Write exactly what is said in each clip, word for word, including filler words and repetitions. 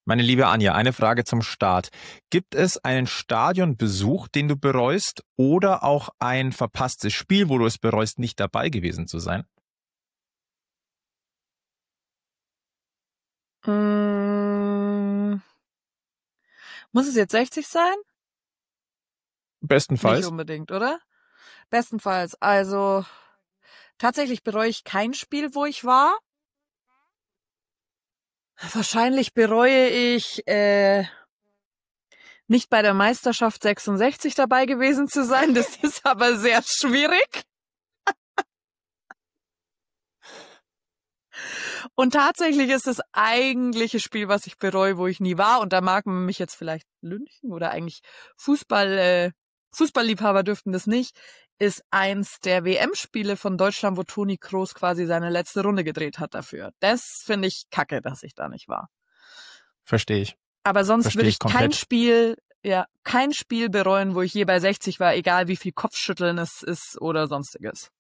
Meine liebe Anja, eine Frage zum Start. Gibt es einen Stadionbesuch, den du bereust, oder auch ein verpasstes Spiel, wo du es bereust, nicht dabei gewesen zu sein? Mm, muss es jetzt sechzig sein? Nicht Bestenfalls. unbedingt, oder? Bestenfalls. Also tatsächlich bereue ich kein Spiel, wo ich war. Wahrscheinlich bereue ich äh, nicht bei der Meisterschaft sechsundsechzig dabei gewesen zu sein. Das ist aber sehr schwierig. Und tatsächlich ist das eigentliche Spiel, was ich bereue, wo ich nie war. Und da mag man mich jetzt vielleicht lynchen oder eigentlich Fußball, äh, Fußballliebhaber dürften das nicht, ist eins der W M-Spiele von Deutschland, wo Toni Kroos quasi seine letzte Runde gedreht hat dafür. Das finde ich kacke, dass ich da nicht war. Verstehe ich. Aber sonst Verstehe würde ich ich kein komplett. Spiel, ja, kein Spiel bereuen, wo ich je bei sechzig war, egal wie viel Kopfschütteln es ist oder sonstiges.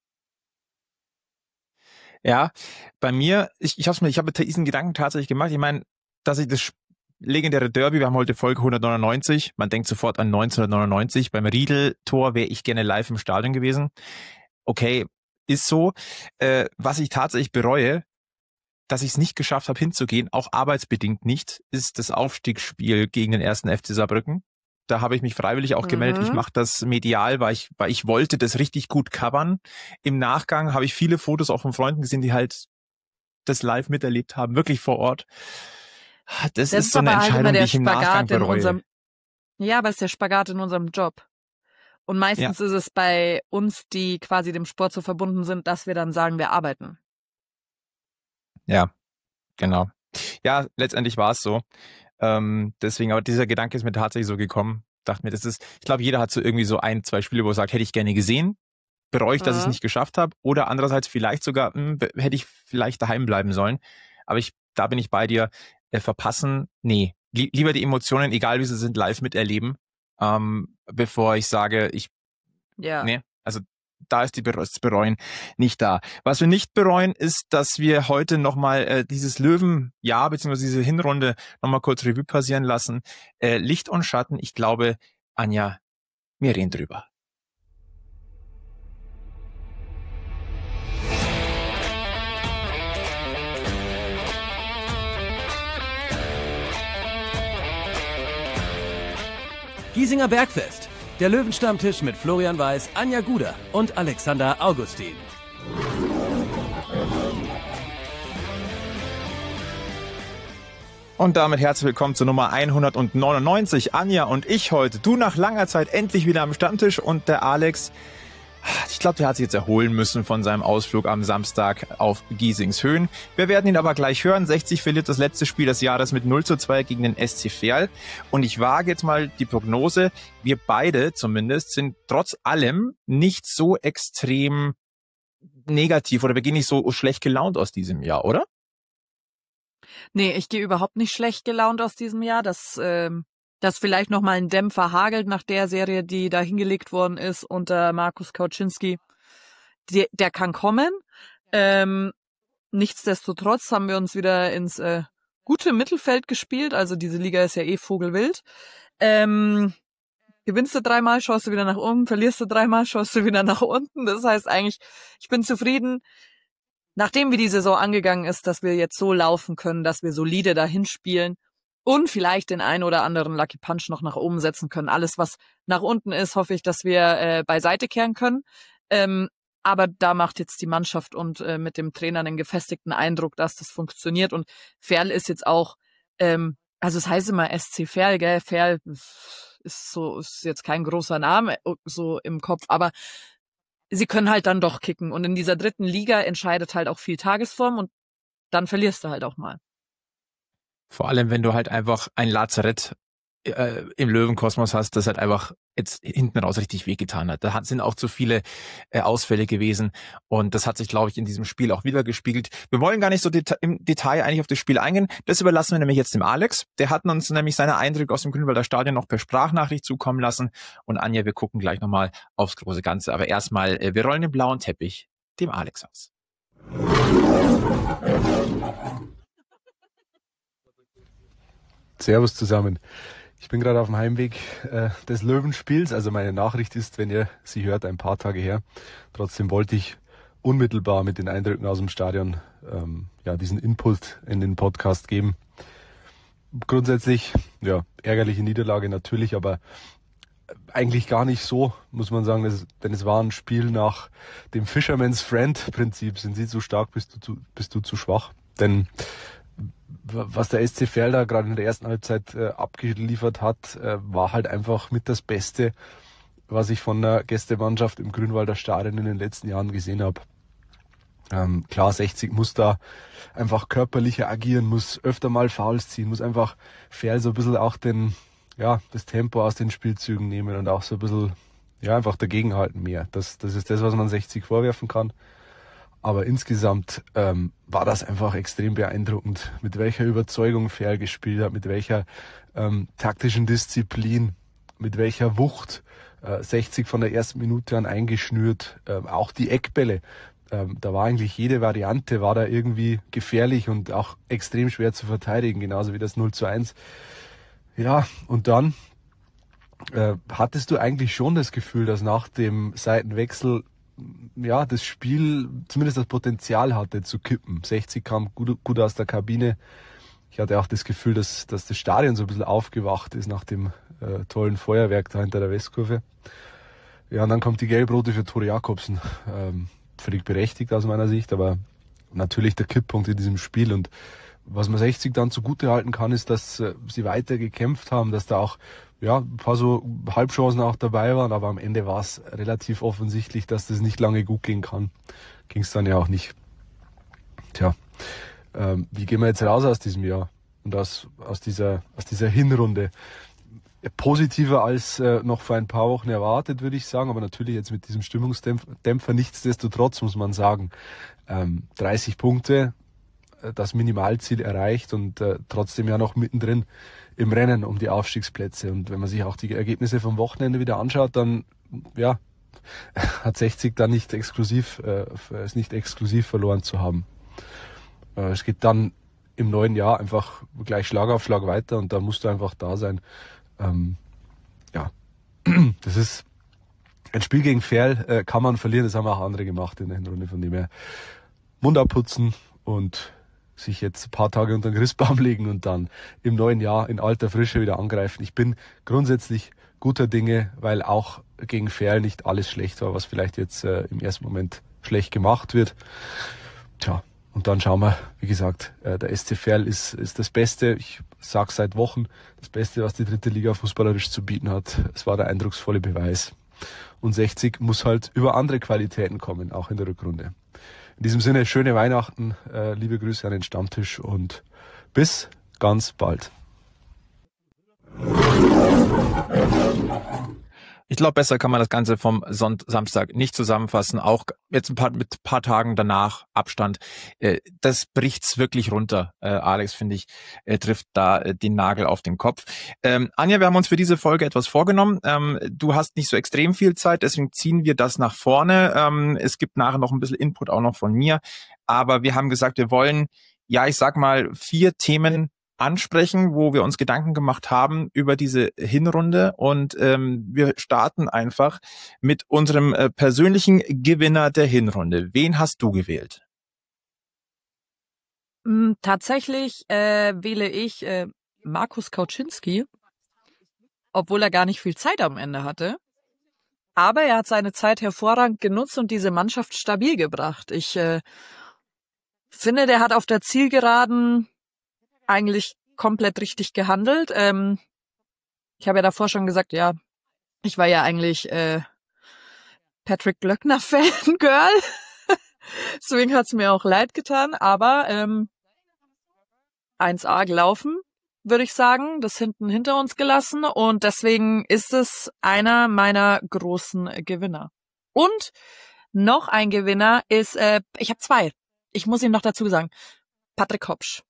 Ja, bei mir, ich, ich habe mir, ich habe diesen Gedanken tatsächlich gemacht. Ich meine, dass ich das legendäre Derby, wir haben heute Folge hundertneunundneunzig, man denkt sofort an neunzehnhundertneunundneunzig, beim Riedel-Tor wäre ich gerne live im Stadion gewesen. Okay, ist so. Äh, was ich tatsächlich bereue, dass ich es nicht geschafft habe hinzugehen, auch arbeitsbedingt nicht, ist das Aufstiegsspiel gegen den ersten F C Saarbrücken. Da habe ich mich freiwillig auch gemeldet. Ich Mhm. mache das medial, weil ich, weil ich wollte das richtig gut covern. Im Nachgang habe ich viele Fotos auch von Freunden gesehen, die halt das live miterlebt haben, wirklich vor Ort. Das, Das ist ist so eine aber halt immer Entscheidung, die der ich im Nachgang Spagat in bereue. unserem, ja, aber es ist der Spagat in unserem Job. Und Ja, meistens ist es bei uns, die quasi dem Sport so verbunden sind, dass wir dann sagen, wir arbeiten. ja, genau. Ja, letztendlich war es so. Ähm, deswegen, aber dieser Gedanke ist mir tatsächlich so gekommen. Dachte mir, das ist, ich glaube, jeder hat so irgendwie so ein, zwei Spiele, wo er sagt, hätte ich gerne gesehen, bereue ich, dass ich es Mhm. nicht geschafft habe. Oder andererseits vielleicht sogar, mh, be- hätte ich vielleicht daheim bleiben sollen. Aber ich, da bin ich bei dir. Äh, verpassen, nee. Lie- lieber die Emotionen, egal wie sie sind, live miterleben, ähm, bevor ich sage, ich, Ja. nee, also da ist die Bere- das Bereuen nicht da. Was wir nicht bereuen, ist, dass wir heute nochmal äh, dieses Löwenjahr beziehungsweise diese Hinrunde nochmal kurz Revue passieren lassen. Äh, Licht und Schatten, ich glaube, Anja, wir reden drüber. Giesinger Bergfest. Der Löwenstammtisch mit Florian Weiß, Anja Guder und Alexander Augustin. Und damit herzlich willkommen zur Nummer hundertneunundneunzig. Anja und ich heute. Du nach langer Zeit endlich wieder am Stammtisch und der Alex, ich glaube, der hat sich jetzt erholen müssen von seinem Ausflug am Samstag auf Giesings Höhen. Wir werden ihn aber gleich hören. sechzig verliert das letzte Spiel des Jahres mit null zu zwei gegen den S C Verl. Und ich wage jetzt mal die Prognose, wir beide zumindest sind trotz allem nicht so extrem negativ oder wir gehen nicht so schlecht gelaunt aus diesem Jahr, oder? Nee, ich gehe überhaupt nicht schlecht gelaunt aus diesem Jahr. Dass, ähm, dass vielleicht noch mal ein Dämpfer hagelt nach der Serie, die da hingelegt worden ist unter Markus Kauczynski. Die, der kann kommen. Ähm, nichtsdestotrotz haben wir uns wieder ins äh, gute Mittelfeld gespielt. Also diese Liga ist ja eh vogelwild. Ähm, gewinnst du dreimal, schaust du wieder nach oben. Verlierst du dreimal, schaust du wieder nach unten. Das heißt eigentlich, ich bin zufrieden. Nachdem wie die Saison angegangen ist, dass wir jetzt so laufen können, dass wir solide dahin spielen und vielleicht den einen oder anderen Lucky Punch noch nach oben setzen können. Alles, was nach unten ist, hoffe ich, dass wir äh, beiseite kehren können. Ähm, aber da macht jetzt die Mannschaft und äh, mit dem Trainer einen gefestigten Eindruck, dass das funktioniert. Und Verl ist jetzt auch, ähm, also es heißt immer S C Verl, gell? Verl ist so, ist jetzt kein großer Name so im Kopf, aber sie können halt dann doch kicken. Und in dieser dritten Liga entscheidet halt auch viel Tagesform und dann verlierst du halt auch mal. Vor allem, wenn du halt einfach ein Lazarett äh, im Löwenkosmos hast, das halt einfach jetzt hinten raus richtig wehgetan hat. Da hat, sind auch zu viele äh, Ausfälle gewesen und das hat sich, glaube ich, in diesem Spiel auch wieder gespiegelt. Wir wollen gar nicht so deta- im Detail eigentlich auf das Spiel eingehen. Das überlassen wir nämlich jetzt dem Alex. Der hat uns nämlich seine Eindrücke aus dem Grünwalder Stadion noch per Sprachnachricht zukommen lassen. Und Anja, wir gucken gleich nochmal aufs große Ganze. Aber erstmal, äh, wir rollen den blauen Teppich dem Alex aus. Servus zusammen. Ich bin gerade auf dem Heimweg äh, des Löwenspiels. Also meine Nachricht ist, wenn ihr sie hört, ein paar Tage her. Trotzdem wollte ich unmittelbar mit den Eindrücken aus dem Stadion ähm, ja diesen Input in den Podcast geben. Grundsätzlich, ja, ärgerliche Niederlage natürlich, aber eigentlich gar nicht so, muss man sagen, dass, denn es war ein Spiel nach dem Fisherman's Friend Prinzip. Sind sie zu stark, bist du zu, bist du zu schwach. Denn was der S C Verl da gerade in der ersten Halbzeit äh, abgeliefert hat, äh, war halt einfach mit das Beste, was ich von der Gästemannschaft im Grünwalder Stadion in den letzten Jahren gesehen habe. Ähm, klar, sechzig muss da einfach körperlicher agieren, muss öfter mal Fouls ziehen, muss einfach Verl so ein bisschen auch den, ja, das Tempo aus den Spielzügen nehmen und auch so ein bisschen, ja, einfach dagegenhalten mehr. Das, das ist das, was man sechzig vorwerfen kann. Aber insgesamt ähm, war das einfach extrem beeindruckend, mit welcher Überzeugung Verl gespielt hat, mit welcher ähm, taktischen Disziplin, mit welcher Wucht. Äh, sechzig von der ersten Minute an eingeschnürt, äh, auch die Eckbälle. Ähm, da war eigentlich jede Variante, war da irgendwie gefährlich und auch extrem schwer zu verteidigen, genauso wie das null zu eins. Ja, und dann äh, hattest du eigentlich schon das Gefühl, dass nach dem Seitenwechsel ja das Spiel zumindest das Potenzial hatte zu kippen. sechzig kam gut, gut aus der Kabine. Ich hatte auch das Gefühl, dass, dass das Stadion so ein bisschen aufgewacht ist nach dem äh, tollen Feuerwerk da hinter der Westkurve. Ja, und dann kommt die Gelb-Rote für Tore Jakobsen. Ähm, völlig berechtigt aus meiner Sicht, aber natürlich der Kipppunkt in diesem Spiel. Und was man sechzig dann zugute halten kann, ist, dass äh, sie weiter gekämpft haben, dass da auch ja ein paar so Halbchancen auch dabei waren, aber am Ende war es relativ offensichtlich, dass das nicht lange gut gehen kann. Ging es dann ja auch nicht. Tja, ähm, wie gehen wir jetzt raus aus diesem Jahr und aus, aus, dieser, aus dieser Hinrunde? Positiver als äh, noch vor ein paar Wochen erwartet, würde ich sagen, aber natürlich jetzt mit diesem Stimmungsdämpfer. Nichtsdestotrotz muss man sagen, ähm, dreißig Punkte, äh, das Minimalziel erreicht und äh, trotzdem ja noch mittendrin im Rennen um die Aufstiegsplätze. Und wenn man sich auch die Ergebnisse vom Wochenende wieder anschaut, dann ja hat sechzig dann nicht exklusiv, äh, ist nicht exklusiv verloren zu haben. Äh, es geht dann im neuen Jahr einfach gleich Schlag auf Schlag weiter und da musst du einfach da sein. Ähm, ja, das ist ein Spiel gegen Verl, äh, kann man verlieren, das haben auch andere gemacht in der Hinrunde, von dem her Mund abputzen und sich jetzt ein paar Tage unter den Christbaum legen und dann im neuen Jahr in alter Frische wieder angreifen. Ich bin grundsätzlich guter Dinge, weil auch gegen Verl nicht alles schlecht war, was vielleicht jetzt äh, im ersten Moment schlecht gemacht wird. Tja, und dann schauen wir, wie gesagt, äh, der S C Verl ist, ist das Beste, ich sage seit Wochen, das Beste, was die dritte Liga fußballerisch zu bieten hat. Es war der eindrucksvolle Beweis. Und sechzig muss halt über andere Qualitäten kommen, auch in der Rückrunde. In diesem Sinne, schöne Weihnachten, äh, liebe Grüße an den Stammtisch und bis ganz bald. Ich glaube, besser kann man das Ganze vom Sonnt- Samstag nicht zusammenfassen. Auch jetzt ein paar, mit ein paar Tagen danach Abstand. Äh, das bricht's wirklich runter. Äh, Alex, finde ich, äh, trifft da äh, den Nagel auf den Kopf. Ähm, Anja, wir haben uns für diese Folge etwas vorgenommen. Ähm, du hast nicht so extrem viel Zeit, deswegen ziehen wir das nach vorne. Ähm, es gibt nachher noch ein bisschen Input auch noch von mir. Aber wir haben gesagt, wir wollen, ja, ich sag mal, vier Themen ansprechen, wo wir uns Gedanken gemacht haben über diese Hinrunde und ähm, wir starten einfach mit unserem äh, persönlichen Gewinner der Hinrunde. Wen hast du gewählt? Tatsächlich äh, wähle ich äh, Markus Kauczynski, obwohl er gar nicht viel Zeit am Ende hatte. Aber er hat seine Zeit hervorragend genutzt und diese Mannschaft stabil gebracht. Ich äh, finde, der hat auf der Zielgeraden eigentlich komplett richtig gehandelt. Ähm, ich habe ja davor schon gesagt, ja, ich war ja eigentlich äh, Patrick Glöckner-Fangirl. Deswegen hat's mir auch leid getan. Aber ähm, eins A gelaufen, würde ich sagen. Das hinten hinter uns gelassen. Und deswegen ist es einer meiner großen Gewinner. Und noch ein Gewinner ist, äh, ich habe zwei. Ich muss ihn noch dazu sagen. Patrick Hopsch.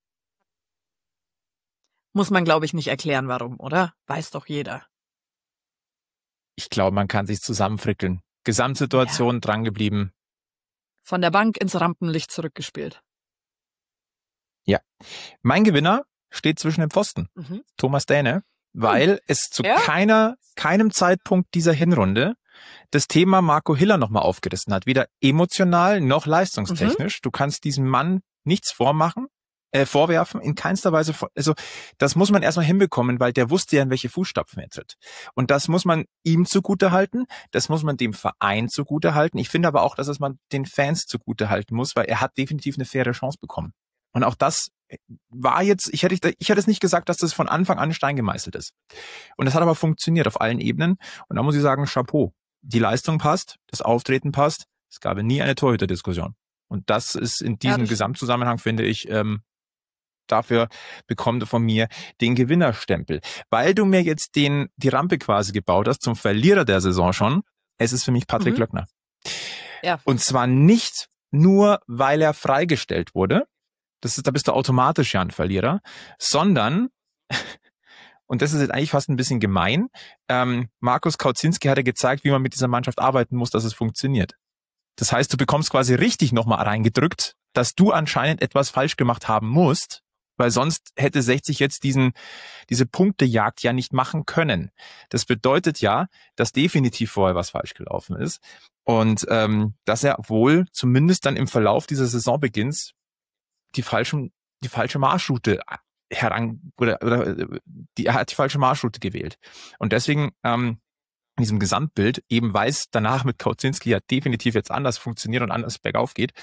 Muss man, glaube ich, nicht erklären, warum, oder? Weiß doch jeder. Ich glaube, man kann sich zusammenfrickeln. Gesamtsituation, ja. Drangeblieben. Von der Bank ins Rampenlicht zurückgespielt. Ja. Mein Gewinner steht zwischen den Pfosten. Mhm. Thomas Däne, weil es zu Ja. keiner, keinem Zeitpunkt dieser Hinrunde das Thema Marco Hiller nochmal aufgerissen hat. Weder emotional noch leistungstechnisch. Du kannst diesem Mann nichts vormachen, äh, vorwerfen, in keinster Weise. Vor also das muss man erstmal hinbekommen, weil der wusste ja, in welche Fußstapfen er tritt. Und das muss man ihm zugutehalten, das muss man dem Verein zugutehalten. Ich finde aber auch, dass es man den Fans zugutehalten muss, weil er hat definitiv eine faire Chance bekommen. Und auch das war jetzt, ich hätte, ich hätte es nicht gesagt, dass das von Anfang an in Stein gemeißelt ist. Und das hat aber funktioniert auf allen Ebenen. Und da muss ich sagen, Chapeau. Die Leistung passt, das Auftreten passt. Es gab nie eine Torhüterdiskussion. Und das ist in diesem Ja, das Gesamtzusammenhang, finde ich, ähm, dafür bekommt er von mir den Gewinnerstempel. Weil du mir jetzt den, die Rampe quasi gebaut hast zum Verlierer der Saison schon. Es ist für mich Patrick Mhm. Löckner. Ja. Und zwar nicht nur, weil er freigestellt wurde. Das ist, da bist du automatisch ja ein Verlierer, sondern, und das ist jetzt eigentlich fast ein bisschen gemein, ähm, Markus Kauzinski hat ja gezeigt, wie man mit dieser Mannschaft arbeiten muss, dass es funktioniert. Das heißt, du bekommst quasi richtig nochmal reingedrückt, dass du anscheinend etwas falsch gemacht haben musst, weil sonst hätte sechzig jetzt diesen, diese Punktejagd ja nicht machen können. Das bedeutet ja, dass definitiv vorher was falsch gelaufen ist und ähm, dass er wohl zumindest dann im Verlauf dieser Saisonbeginns die falschen, die falsche Marschroute heran, oder, oder die, er hat die falsche Marschroute gewählt. Und deswegen, ähm, in diesem Gesamtbild eben, weil es danach mit Kauzinski ja definitiv jetzt anders funktioniert und anders bergauf geht,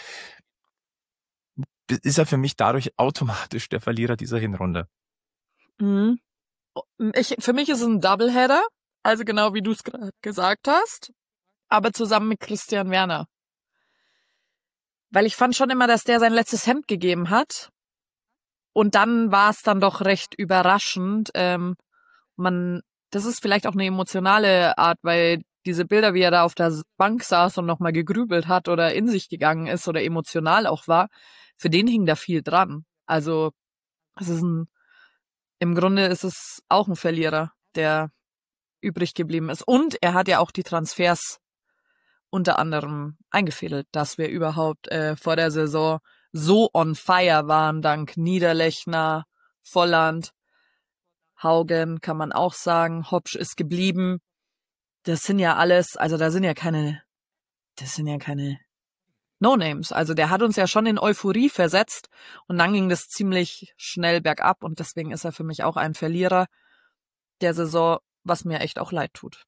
ist er für mich dadurch automatisch der Verlierer dieser Hinrunde. Mhm. Ich, für mich ist es ein Doubleheader, also genau wie du es gerade gesagt hast, aber zusammen mit Christian Werner. Weil ich fand schon immer, dass der sein letztes Hemd gegeben hat. Und dann war es dann doch recht überraschend. Ähm, man, das ist vielleicht auch eine emotionale Art, weil diese Bilder, wie er da auf der Bank saß und nochmal gegrübelt hat oder in sich gegangen ist oder emotional auch war, für den hing da viel dran. Also es ist ein, im Grunde ist es auch ein Verlierer, der übrig geblieben ist. Und er hat ja auch die Transfers unter anderem eingefädelt, dass wir überhaupt äh, vor der Saison so on fire waren, dank Niederlechner, Volland, Haugen kann man auch sagen, Hopsch ist geblieben. Das sind ja alles, also da sind ja keine, das sind ja keine No-Names. Also der hat uns ja schon in Euphorie versetzt und dann ging das ziemlich schnell bergab und deswegen ist er für mich auch ein Verlierer der Saison, was mir echt auch leid tut.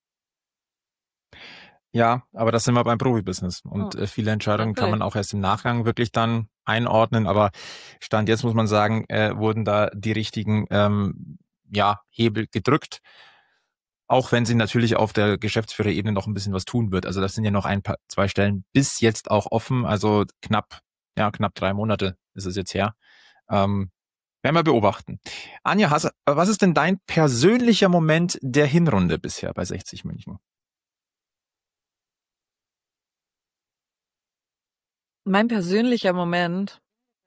Ja, aber das sind wir beim Profibusiness. Und Oh, äh, viele Entscheidungen natürlich. kann man auch erst im Nachgang wirklich dann einordnen. Aber Stand jetzt muss man sagen, äh, wurden da die richtigen ähm, ja, Hebel gedrückt. Auch wenn sie natürlich auf der Geschäftsführerebene noch ein bisschen was tun wird. Also das sind ja noch ein paar, zwei Stellen bis jetzt auch offen. Also knapp, ja, knapp drei Monate ist es jetzt her. Ähm, werden wir beobachten. Anja, hast, was ist denn dein persönlicher Moment der Hinrunde bisher bei sechzig München? Mein persönlicher Moment,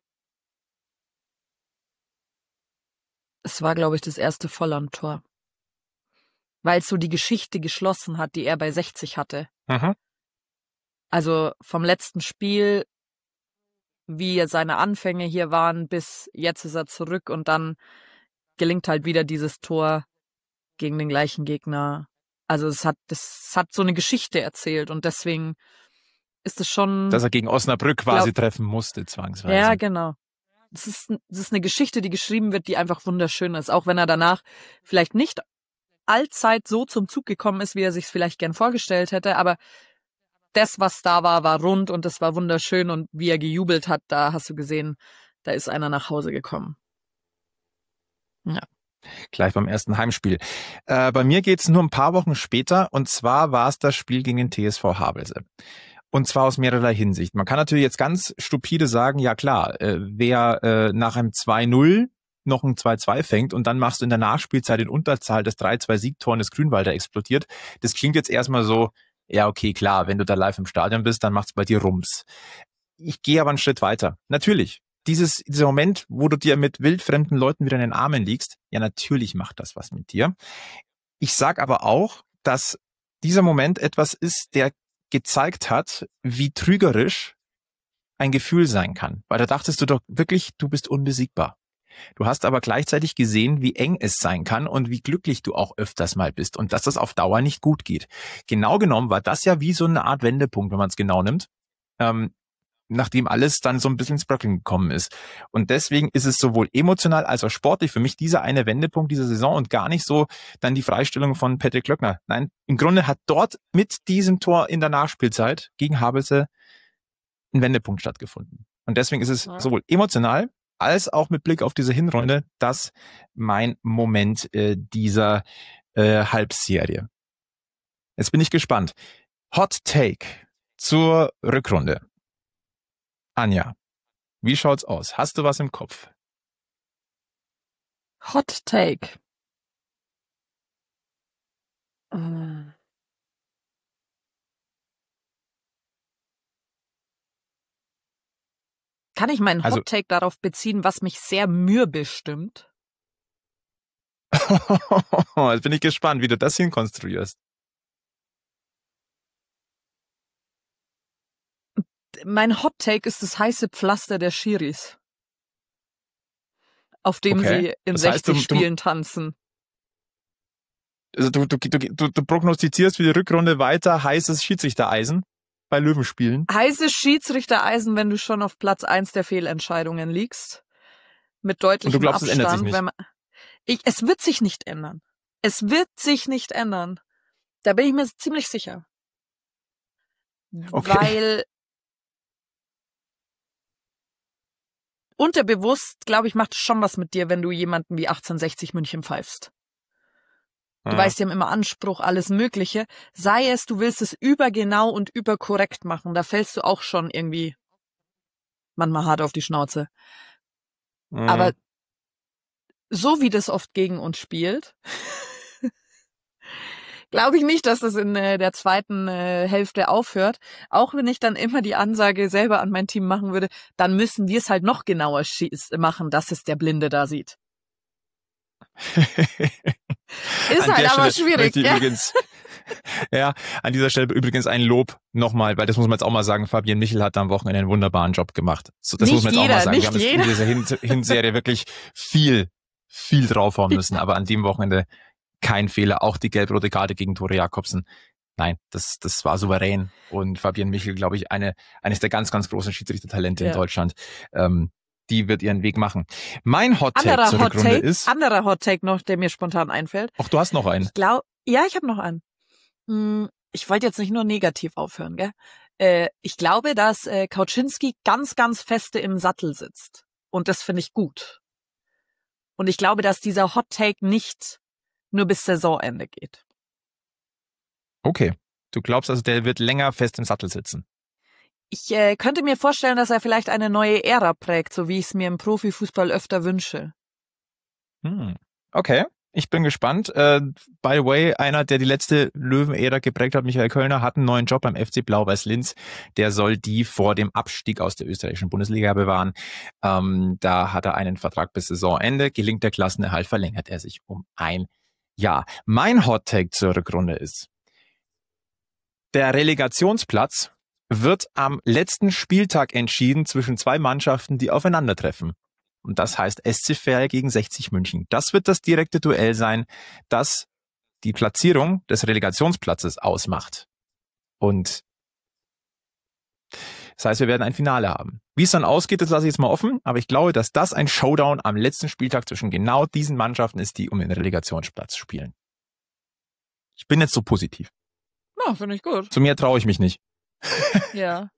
es war, glaube ich, das erste Volland-Tor. Weil es so die Geschichte geschlossen hat, die er bei sechzig hatte. Mhm. Also vom letzten Spiel, wie seine Anfänge hier waren, bis jetzt ist er zurück und dann gelingt halt wieder dieses Tor gegen den gleichen Gegner. Also es hat, das hat so eine Geschichte erzählt und deswegen ist es schon... Dass er gegen Osnabrück quasi glaub, treffen musste, zwangsweise. Ja, genau. Das ist, das ist eine Geschichte, die geschrieben wird, die einfach wunderschön ist. Auch wenn er danach vielleicht nicht allzeit so zum Zug gekommen ist, wie er sich es vielleicht gern vorgestellt hätte, aber das, was da war, war rund und das war wunderschön und wie er gejubelt hat, da hast du gesehen, da ist einer nach Hause gekommen. Ja. Gleich beim ersten Heimspiel. Äh, bei mir geht's nur ein paar Wochen später und zwar war es das Spiel gegen den T S V Havelse. Und zwar aus mehrerlei Hinsicht. Man kann natürlich jetzt ganz stupide sagen, ja klar, äh, wer äh, nach einem zwei null noch ein zwei zwei fängt und dann machst du in der Nachspielzeit in Unterzahl das drei zwei Siegtor des Grünwalder explodiert. Das klingt jetzt erstmal so, ja okay, klar, wenn du da live im Stadion bist, dann macht's bei dir Rums. Ich gehe aber einen Schritt weiter. Natürlich, dieses, dieser Moment, wo du dir mit wildfremden Leuten wieder in den Armen liegst, ja natürlich macht das was mit dir. Ich sag aber auch, dass dieser Moment etwas ist, der gezeigt hat, wie trügerisch ein Gefühl sein kann. Weil da dachtest du doch wirklich, du bist unbesiegbar. Du hast aber gleichzeitig gesehen, wie eng es sein kann und wie glücklich du auch öfters mal bist und dass das auf Dauer nicht gut geht. Genau genommen war das ja wie so eine Art Wendepunkt, wenn man es genau nimmt, ähm, nachdem alles dann so ein bisschen ins Bröckeln gekommen ist. Und deswegen ist es sowohl emotional als auch sportlich für mich dieser eine Wendepunkt dieser Saison und gar nicht so dann die Freistellung von Patrick Klöckner. Nein, im Grunde hat dort mit diesem Tor in der Nachspielzeit gegen Havelse ein Wendepunkt stattgefunden. Und deswegen ist es ja. sowohl emotional als auch mit Blick auf diese Hinrunde das mein Moment äh, dieser äh, Halbserie. Jetzt bin ich gespannt. Hot Take zur Rückrunde. Anja, wie schaut's aus? Hast du was im Kopf? Hot Take. Äh. Kann ich meinen Also, Hot Take darauf beziehen, was mich sehr mürbe stimmt? Jetzt bin ich gespannt, wie du das hinkonstruierst. Mein Hot Take ist das heiße Pflaster der Schiris, auf dem Okay. sie in Das heißt, sechzig du- du- Spielen tanzen. Also du, du, du, du, du prognostizierst für die Rückrunde weiter heißes Schiedsrichtereisen bei Löwenspielen. Heißes Schiedsrichtereisen, wenn du schon auf Platz eins der Fehlentscheidungen liegst. Mit deutlichem Und du glaubst, es Abstand. ändert sich nicht? Wenn man, ich, es wird sich nicht ändern. Es wird sich nicht ändern. Da bin ich mir ziemlich sicher. Okay. Weil unterbewusst, glaube ich, macht es schon was mit dir, wenn du jemanden wie achtzehnhundertsechzig München pfeifst. Du Ja. weißt, die haben immer Anspruch, alles Mögliche. Sei es, du willst es übergenau und überkorrekt machen. Da fällst du auch schon irgendwie manchmal hart auf die Schnauze. Mhm. Aber so wie das oft gegen uns spielt, glaube ich nicht, dass das in äh, der zweiten äh, Hälfte aufhört. Auch wenn ich dann immer die Ansage selber an mein Team machen würde, dann müssen wir es halt noch genauer schieß- machen, dass es der Blinde da sieht. Ist An halt der aber Stelle schwierig, möchte ich gell? übrigens, ja, an dieser Stelle übrigens ein Lob nochmal, weil das muss man jetzt auch mal sagen, Fabian Michel hat da am Wochenende einen wunderbaren Job gemacht. So, das Nicht muss man jetzt jeder, auch mal sagen. nicht Wir haben jeder. jetzt in dieser Hin Hinserie wirklich viel, viel draufhauen müssen, aber an dem Wochenende kein Fehler. Auch die gelb-rote Karte gegen Tore Jakobsen. Nein, das, das war souverän. Und Fabian Michel, glaube ich, eine, eines der ganz, ganz großen Schiedsrichtertalente Ja. in Deutschland. Ähm, die wird ihren Weg machen. Mein Hot Take Anderer zur Hot Rückrunde Take, ist, anderer Hot Take noch, der mir spontan einfällt. ach, du hast noch einen. Ich glaube, ja, ich habe noch einen. Hm, Ich wollte jetzt nicht nur negativ aufhören, gell? Äh, ich glaube, dass äh, Kauczynski ganz, ganz feste im Sattel sitzt. Und das finde ich gut. Und ich glaube, dass dieser Hot Take nicht nur bis Saisonende geht. Okay. Du glaubst also, der wird länger fest im Sattel sitzen. Ich äh, könnte mir vorstellen, dass er vielleicht eine neue Ära prägt, so wie ich es mir im Profifußball öfter wünsche. Hm. Okay, ich bin gespannt. Äh, by the way, einer, der die letzte Löwen-Ära geprägt hat, Michael Kölner, hat einen neuen Job beim F C Blau-Weiß Linz. Der soll die vor dem Abstieg aus der österreichischen Bundesliga bewahren. Ähm, da hat er einen Vertrag bis Saisonende. Gelingt der Klassenerhalt, verlängert er sich um ein Jahr. Mein Hot-Take zur Rückrunde ist: Der Relegationsplatz wird am letzten Spieltag entschieden zwischen zwei Mannschaften, die aufeinandertreffen. Und das heißt S C Verl gegen sechzig München. Das wird das direkte Duell sein, das die Platzierung des Relegationsplatzes ausmacht. Und das heißt, wir werden ein Finale haben. Wie es dann ausgeht, das lasse ich jetzt mal offen. Aber ich glaube, dass das ein Showdown am letzten Spieltag zwischen genau diesen Mannschaften ist, die um den Relegationsplatz spielen. Ich bin jetzt so positiv. Ja, finde ich gut. Zu mehr traue ich mich nicht. Ja.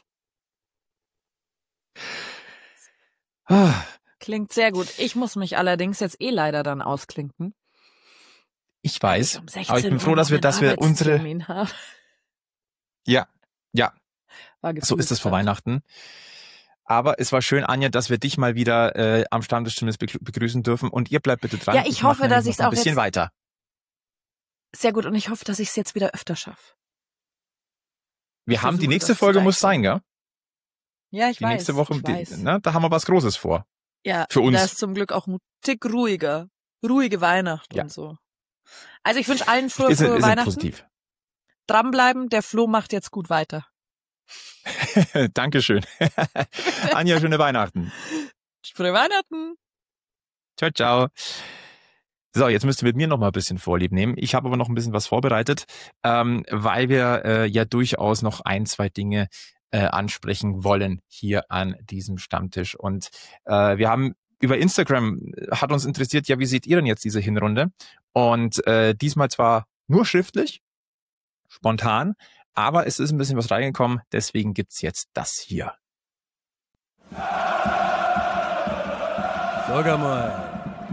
Ah, Klingt sehr gut. Ich muss mich allerdings jetzt eh leider dann ausklinken. Ich weil weiß, um sechzehn aber ich bin Uhr froh, dass noch wir, einen dass wir unsere, Arbeitstermin haben. ja, ja, War so ist es vor gefühlsgrad. Weihnachten. Aber es war schön, Anja, dass wir dich mal wieder äh, am Stammtisch zumindest begrü- begrüßen dürfen. Und ihr bleibt bitte dran. Ja, ich mach hoffe, nämlich dass noch ich's ein auch bisschen jetzt- weiter. Sehr gut, und ich hoffe, dass ich es jetzt wieder öfter schaffe. Wir ich haben die versuche, nächste das zu Folge muss deichseln. sein, gell? Ja, ich Die weiß. nächste Woche, ich die, weiß. ne, da haben wir was Großes vor. Ja, für uns. da ist zum Glück auch ein Tick ruhiger. Ruhige Weihnachten Ja. und so. Also ich wünsche allen frohe, Ist, frohe ist Weihnachten. positiv. Dranbleiben, der Flo macht jetzt gut weiter. Dankeschön. Anja, schöne Weihnachten. Frohe Weihnachten! Ciao, ciao. So, jetzt müsst ihr mit mir noch mal ein bisschen Vorlieb nehmen. Ich habe aber noch ein bisschen was vorbereitet, ähm, weil wir äh, ja durchaus noch ein, zwei Dinge äh, ansprechen wollen hier an diesem Stammtisch. Und äh, wir haben über Instagram, hat uns interessiert, ja, wie seht ihr denn jetzt diese Hinrunde? Und äh, diesmal zwar nur schriftlich, spontan, aber es ist ein bisschen was reingekommen, deswegen gibt's jetzt das hier. Sag mal.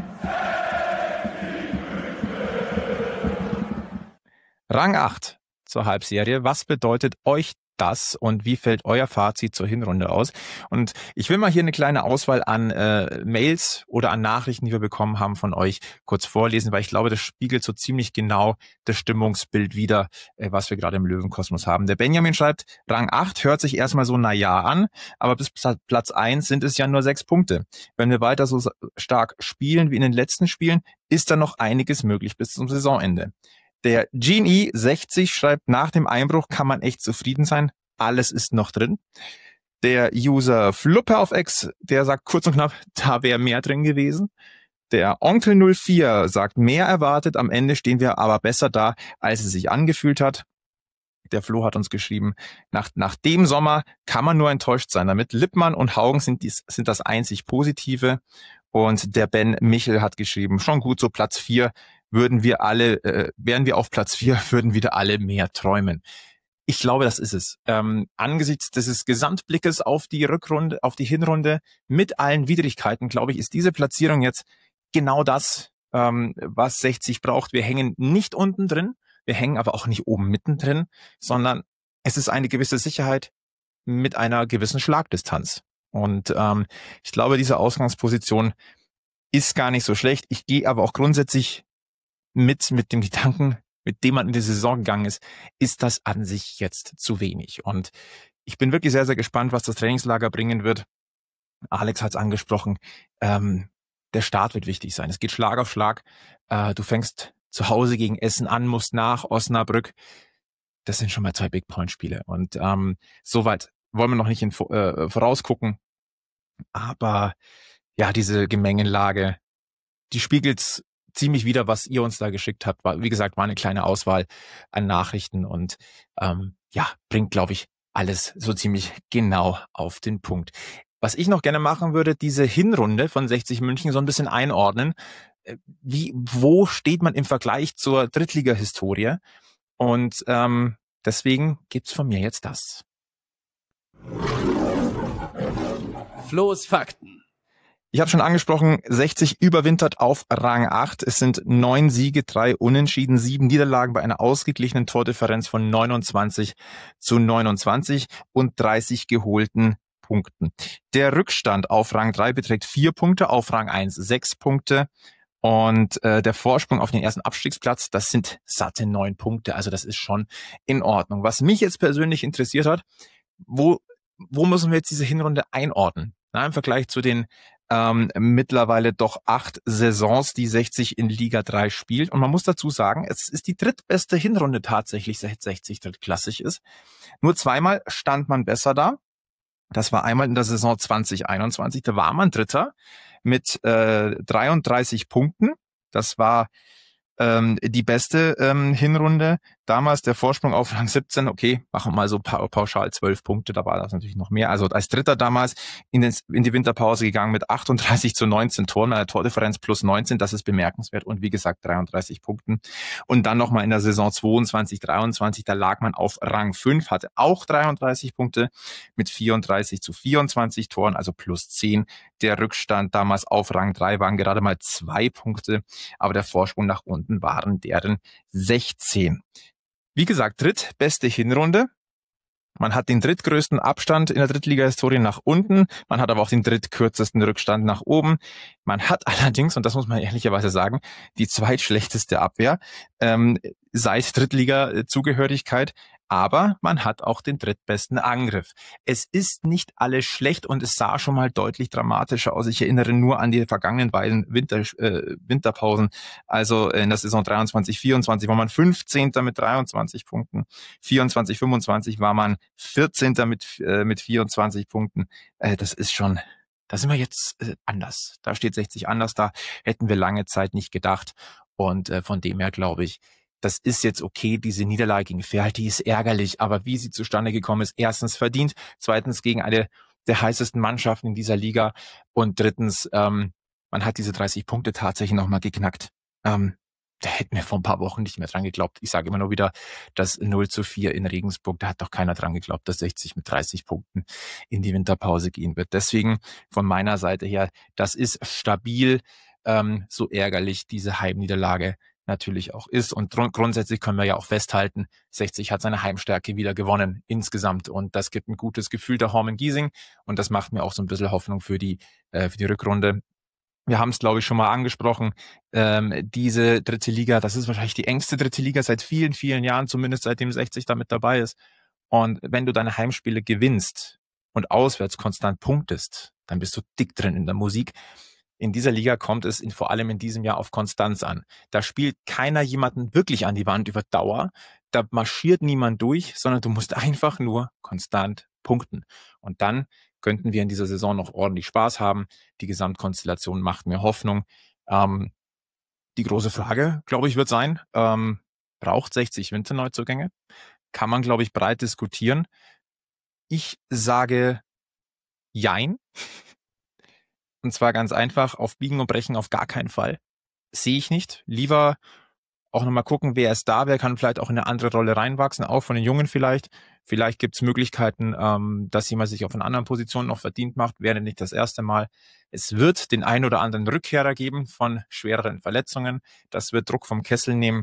Rang acht zur Halbserie. Was bedeutet euch das und wie fällt euer Fazit zur Hinrunde aus? Und ich will mal hier eine kleine Auswahl an äh, Mails oder an Nachrichten, die wir bekommen haben von euch, kurz vorlesen, weil ich glaube, das spiegelt so ziemlich genau das Stimmungsbild wider, äh, was wir gerade im Löwenkosmos haben. Der Benjamin schreibt, Rang acht hört sich erstmal so na ja an, aber bis Platz eins sind es ja nur sechs Punkte. Wenn wir weiter so stark spielen wie in den letzten Spielen, ist da noch einiges möglich bis zum Saisonende. Der Genie sechzig schreibt, nach dem Einbruch kann man echt zufrieden sein. Alles ist noch drin. Der User Fluppe auf X, der sagt kurz und knapp, da wäre mehr drin gewesen. Der Onkel null vier sagt, mehr erwartet. Am Ende stehen wir aber besser da, als es sich angefühlt hat. Der Flo hat uns geschrieben, nach, nach dem Sommer kann man nur enttäuscht sein. Damit Lippmann und Haugen sind, dies, sind das einzig Positive. Und der Ben Michel hat geschrieben, schon gut, so Platz vier würden wir alle, äh, wären wir auf Platz vier, würden wieder alle mehr träumen. Ich glaube, das ist es. Ähm, angesichts dieses Gesamtblickes auf die Rückrunde, auf die Hinrunde mit allen Widrigkeiten, glaube ich, ist diese Platzierung jetzt genau das, ähm, was sechzig braucht. Wir hängen nicht unten drin, wir hängen aber auch nicht oben mittendrin, sondern es ist eine gewisse Sicherheit mit einer gewissen Schlagdistanz. Und ähm, ich glaube, diese Ausgangsposition ist gar nicht so schlecht. Ich gehe aber auch grundsätzlich mit mit dem Gedanken, mit dem man in die Saison gegangen ist, ist das an sich jetzt zu wenig. Und ich bin wirklich sehr, sehr gespannt, was das Trainingslager bringen wird. Alex hat es angesprochen. Ähm, der Start wird wichtig sein. Es geht Schlag auf Schlag. Äh, du fängst zu Hause gegen Essen an, musst nach Osnabrück. Das sind schon mal zwei Big-Point-Spiele. Und ähm, soweit wollen wir noch nicht in, äh, vorausgucken. Aber ja, diese Gemengenlage, die spiegelt ziemlich wieder, was ihr uns da geschickt habt. War, wie gesagt, war eine kleine Auswahl an Nachrichten und ähm, ja, bringt, glaube ich, alles so ziemlich genau auf den Punkt. Was ich noch gerne machen würde, diese Hinrunde von sechzig München so ein bisschen einordnen. Wie, wo steht man im Vergleich zur Drittliga-Historie? Und ähm, deswegen gibt's von mir jetzt das. Flo's Fakten. Ich habe schon angesprochen, sechzig überwintert auf Rang acht. Es sind neun Siege, drei Unentschieden, sieben Niederlagen bei einer ausgeglichenen Tordifferenz von neunundzwanzig zu neunundzwanzig und dreißig geholten Punkten. Der Rückstand auf Rang drei beträgt vier Punkte, auf Rang eins sechs Punkte. Und äh, der Vorsprung auf den ersten Abstiegsplatz, das sind satte neun Punkte. Also das ist schon in Ordnung. Was mich jetzt persönlich interessiert hat, wo, wo müssen wir jetzt diese Hinrunde einordnen? Na, im Vergleich zu den ähm, mittlerweile doch acht Saisons, die sechzig in Liga drei spielt. Und man muss dazu sagen, es ist die drittbeste Hinrunde tatsächlich, seit sechzig drittklassig ist. Nur zweimal stand man besser da. Das war einmal in der Saison zwanzig einundzwanzig, da war man Dritter mit äh, dreiunddreißig Punkten. Das war ähm, die beste ähm, Hinrunde. Damals der Vorsprung auf Rang siebzehn, okay, machen wir mal so pa- pauschal zwölf Punkte, da war das natürlich noch mehr. Also als Dritter damals in, den, in die Winterpause gegangen mit achtunddreißig zu neunzehn Toren, eine Tordifferenz plus neunzehn, das ist bemerkenswert und wie gesagt dreiunddreißig Punkten. Und dann nochmal in der Saison zweiundzwanzig dreiundzwanzig, da lag man auf Rang fünf, hatte auch dreiunddreißig Punkte mit vierunddreißig zu vierundzwanzig Toren, also plus zehn. Der Rückstand damals auf Rang drei waren gerade mal zwei Punkte, aber der Vorsprung nach unten waren deren sechzehn. Wie gesagt, drittbeste Hinrunde. Man hat den drittgrößten Abstand in der Drittliga-Historie nach unten. Man hat aber auch den drittkürzesten Rückstand nach oben. Man hat allerdings, und das muss man ehrlicherweise sagen, die zweitschlechteste Abwehr ähm, seit Drittliga-Zugehörigkeit. Aber man hat auch den drittbesten Angriff. Es ist nicht alles schlecht und es sah schon mal deutlich dramatischer aus. Ich erinnere nur an die vergangenen beiden Winter, äh, Winterpausen. Also in der Saison dreiundzwanzig vierundzwanzig war man fünfzehnter mit dreiundzwanzig Punkten. vierundzwanzig fünfundzwanzig war man vierzehnter mit, äh, mit vierundzwanzig Punkten. Äh, das ist schon da sind wir jetzt äh, anders. Da steht sechzig anders, da hätten wir lange Zeit nicht gedacht. Und äh, von dem her glaube ich, das ist jetzt okay, diese Niederlage gegen Ferl, die ist ärgerlich, aber wie sie zustande gekommen ist, erstens verdient, zweitens gegen eine der heißesten Mannschaften in dieser Liga und drittens, ähm, man hat diese dreißig Punkte tatsächlich nochmal geknackt. Ähm, da hätten wir vor ein paar Wochen nicht mehr dran geglaubt. Ich sage immer nur wieder, das null zu vier in Regensburg, da hat doch keiner dran geglaubt, dass sechzig mit dreißig Punkten in die Winterpause gehen wird. Deswegen von meiner Seite her, das ist stabil, ähm, so ärgerlich diese Heimniederlage natürlich auch ist. Und grund- grundsätzlich können wir ja auch festhalten, sechzig hat seine Heimstärke wieder gewonnen insgesamt. Und das gibt ein gutes Gefühl der Hormen Giesing. Und das macht mir auch so ein bisschen Hoffnung für die, äh, für die Rückrunde. Wir haben es, glaube ich, schon mal angesprochen. Ähm, diese dritte Liga, das ist wahrscheinlich die engste dritte Liga seit vielen, vielen Jahren, zumindest seitdem sechzig da mit dabei ist. Und wenn du deine Heimspiele gewinnst und auswärts konstant punktest, dann bist du dick drin in der Musik. In dieser Liga kommt es in, vor allem in diesem Jahr auf Konstanz an. Da spielt keiner jemanden wirklich an die Wand über Dauer. Da marschiert niemand durch, sondern du musst einfach nur konstant punkten. Und dann könnten wir in dieser Saison noch ordentlich Spaß haben. Die Gesamtkonstellation macht mir Hoffnung. Ähm, die große Frage, glaube ich, wird sein, ähm, braucht sechzig Winterneuzugänge? Kann man, glaube ich, breit diskutieren. Ich sage Jein. Und zwar ganz einfach, auf Biegen und Brechen auf gar keinen Fall. Sehe ich nicht. Lieber auch nochmal gucken, wer ist da, wer kann vielleicht auch in eine andere Rolle reinwachsen, auch von den Jungen vielleicht. Vielleicht gibt es Möglichkeiten, ähm, dass jemand sich auf einer anderen Position noch verdient macht, wäre nicht das erste Mal. Es wird den ein oder anderen Rückkehrer geben von schwereren Verletzungen. Das wird Druck vom Kessel nehmen.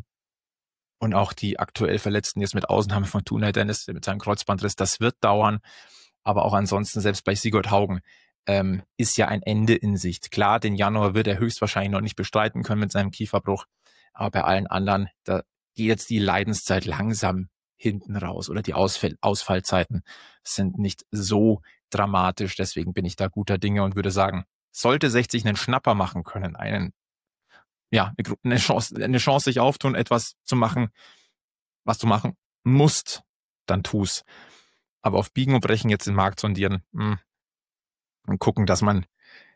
Und auch die aktuell Verletzten jetzt mit Ausnahme von Tunay Dennis mit seinem Kreuzbandriss, das wird dauern. Aber auch ansonsten, selbst bei Sigurd Haugen, ähm, ist ja ein Ende in Sicht. Klar, den Januar wird er höchstwahrscheinlich noch nicht bestreiten können mit seinem Kieferbruch. Aber bei allen anderen, da geht jetzt die Leidenszeit langsam hinten raus oder die Ausfall Ausfallzeiten sind nicht so dramatisch. Deswegen bin ich da guter Dinge und würde sagen, sollte sechzig einen Schnapper machen können, einen, ja, eine Chance, eine Chance sich auftun, etwas zu machen, was du machen musst, dann tu's. Aber auf Biegen und Brechen jetzt den Markt sondieren, mh, und gucken, dass man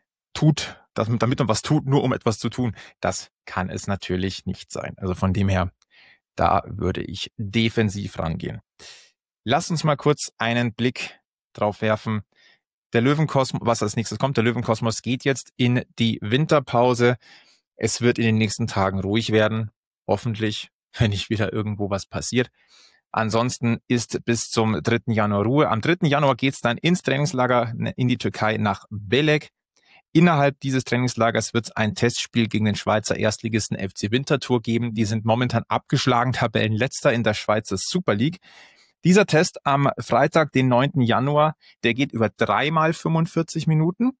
tut, dass man, damit man was tut, nur um etwas zu tun, das kann es natürlich nicht sein. Also von dem her, da würde ich defensiv rangehen. Lass uns mal kurz einen Blick drauf werfen. Der Löwenkosmos, was als nächstes kommt, der Löwenkosmos geht jetzt in die Winterpause. Es wird in den nächsten Tagen ruhig werden, hoffentlich, wenn nicht wieder irgendwo was passiert. Ansonsten ist bis zum dritten Januar Ruhe. Am dritten Januar geht's dann ins Trainingslager in die Türkei nach Belek. Innerhalb dieses Trainingslagers wird es ein Testspiel gegen den Schweizer Erstligisten F C Winterthur geben. Die sind momentan abgeschlagen, Tabellenletzter in der Schweizer Super League. Dieser Test am Freitag, den neunten Januar, der geht über dreimal fünfundvierzig Minuten.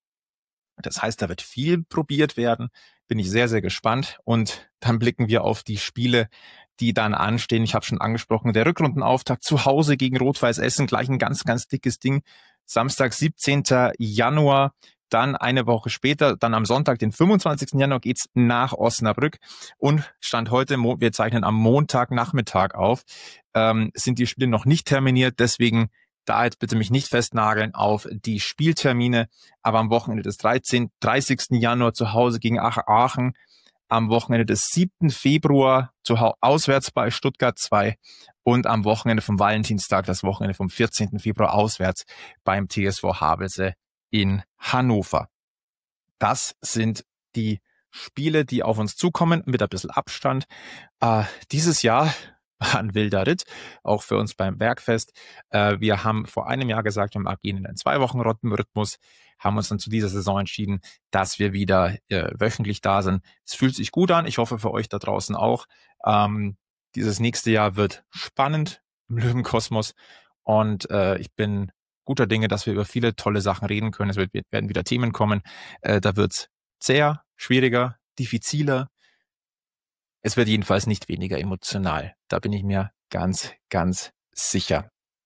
Das heißt, da wird viel probiert werden. Bin ich sehr, sehr gespannt. Und dann blicken wir auf die Spiele, die dann anstehen. Ich habe schon angesprochen, der Rückrundenauftakt zu Hause gegen Rot-Weiß Essen, gleich ein ganz, ganz dickes Ding. Samstag, siebzehnten Januar, dann eine Woche später, dann am Sonntag, den fünfundzwanzigsten Januar, geht's nach Osnabrück. Und Stand heute, wir zeichnen am Montagnachmittag auf, ähm, sind die Spiele noch nicht terminiert. Deswegen da jetzt bitte mich nicht festnageln auf die Spieltermine. Aber am Wochenende des dreizehnten, dreißigsten Januar zu Hause gegen Aachen, am Wochenende des siebten Februar zu Hause auswärts bei Stuttgart zwei und am Wochenende vom Valentinstag, das Wochenende vom vierzehnten Februar auswärts beim T S V Havelse in Hannover. Das sind die Spiele, die auf uns zukommen, mit ein bisschen Abstand. Äh, dieses Jahr war ein wilder Ritt, auch für uns beim Bergfest. Äh, wir haben vor einem Jahr gesagt, wir gehen in einen Zwei-Wochen-Rhythmus, haben uns dann zu dieser Saison entschieden, dass wir wieder äh, wöchentlich da sind. Es fühlt sich gut an, ich hoffe für euch da draußen auch. Ähm, dieses nächste Jahr wird spannend im Löwenkosmos und äh, ich bin guter Dinge, dass wir über viele tolle Sachen reden können. Es wird, werden wieder Themen kommen. Äh, da wird's zäher, schwieriger, diffiziler. Es wird jedenfalls nicht weniger emotional. Da bin ich mir ganz, ganz sicher.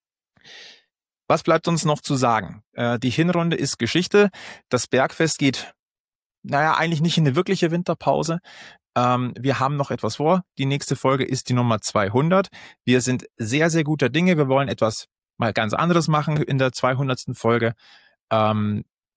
Was bleibt uns noch zu sagen? Äh, die Hinrunde ist Geschichte. Das Bergfest geht, naja, eigentlich nicht in eine wirkliche Winterpause. Ähm, wir haben noch etwas vor. Die nächste Folge ist die Nummer zweihundert. Wir sind sehr, sehr guter Dinge. Wir wollen etwas mal ganz anderes machen in der zweihundertsten Folge. Ähm,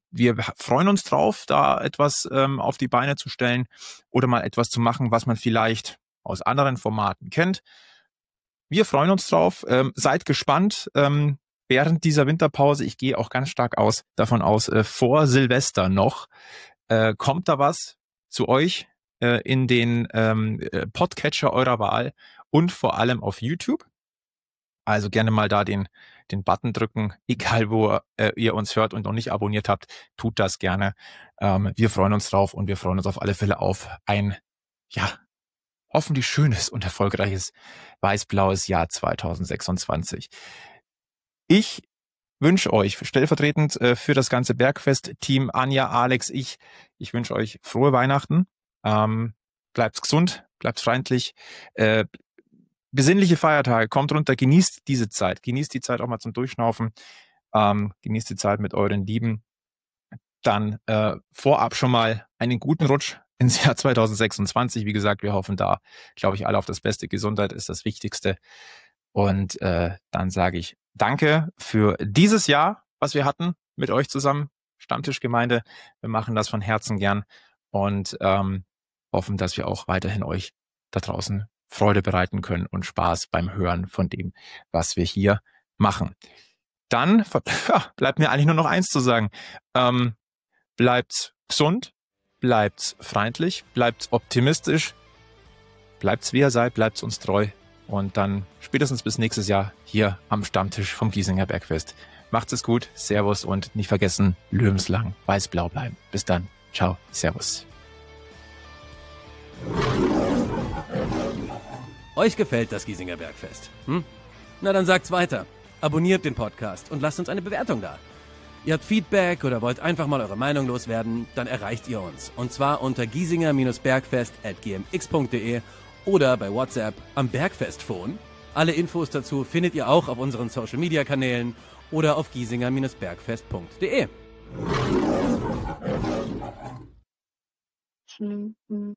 wir freuen uns drauf, da etwas ähm, auf die Beine zu stellen oder mal etwas zu machen, was man vielleicht aus anderen Formaten kennt. Wir freuen uns drauf. Ähm, seid gespannt. Ähm, während dieser Winterpause, ich gehe auch ganz stark aus davon aus, äh, vor Silvester noch, äh, kommt da was zu euch äh, in den ähm, Podcatcher eurer Wahl und vor allem auf YouTube. Also gerne mal da den den Button drücken, egal wo äh, ihr uns hört und noch nicht abonniert habt, tut das gerne. Ähm, wir freuen uns drauf und wir freuen uns auf alle Fälle auf ein, ja, hoffentlich schönes und erfolgreiches weiß-blaues Jahr zwanzig sechsundzwanzig. Ich wünsche euch stellvertretend äh, für das ganze Bergfest-Team, Anja, Alex, ich, ich wünsche euch frohe Weihnachten. Ähm, bleibt gesund, bleibt freundlich, äh, besinnliche Feiertage, kommt runter, genießt diese Zeit, genießt die Zeit auch mal zum Durchschnaufen, ähm, genießt die Zeit mit euren Lieben. Dann äh, vorab schon mal einen guten Rutsch ins Jahr zwanzig sechsundzwanzig. Wie gesagt, wir hoffen da, glaube ich, alle auf das Beste. Gesundheit ist das Wichtigste. Und äh, dann sage ich danke für dieses Jahr, was wir hatten mit euch zusammen, Stammtischgemeinde. Wir machen das von Herzen gern und ähm, hoffen, dass wir auch weiterhin euch da draußen Freude bereiten können und Spaß beim Hören von dem, was wir hier machen. Dann ja, bleibt mir eigentlich nur noch eins zu sagen. Ähm, bleibt gesund, bleibt freundlich, bleibt optimistisch, bleibt wie ihr seid, bleibt uns treu und dann spätestens bis nächstes Jahr hier am Stammtisch vom Giesinger Bergfest. Macht's es gut, Servus und nicht vergessen, lebenslang weiß-blau bleiben. Bis dann, ciao, Servus. Euch gefällt das Giesinger Bergfest? Hm? Na dann sagt's weiter. Abonniert den Podcast und lasst uns eine Bewertung da. Ihr habt Feedback oder wollt einfach mal eure Meinung loswerden, dann erreicht ihr uns. Und zwar unter giesinger-bergfest at gmx.de oder bei WhatsApp am Bergfestphone. Alle Infos dazu findet ihr auch auf unseren Social-Media-Kanälen oder auf giesinger-bergfest punkt de.